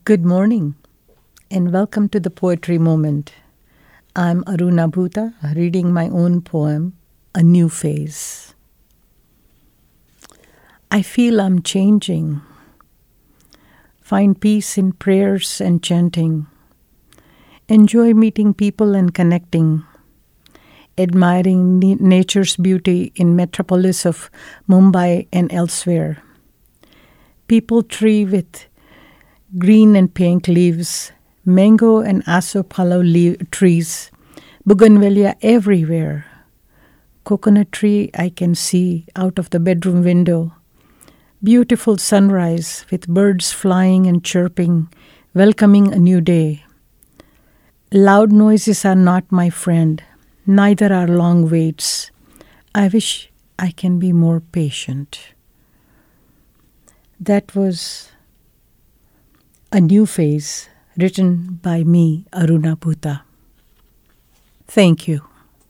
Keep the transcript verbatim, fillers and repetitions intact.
Good morning and welcome to the Poetry Moment. I'm Aruna Bhuta, reading my own poem, A New Phase. I feel I'm changing. Find peace in prayers and chanting. Enjoy meeting people and connecting. Admiring na- nature's beauty in metropolis of Mumbai and elsewhere. People tree with green and pink leaves, mango and asopalo le- trees, bougainvillea everywhere. Coconut tree I can see out of the bedroom window. Beautiful sunrise with birds flying and chirping, welcoming a new day. Loud noises are not my friend, neither are long waits. I wish I can be more patient. That was A New Phase, written by me, Aruna Bhuta. Thank you.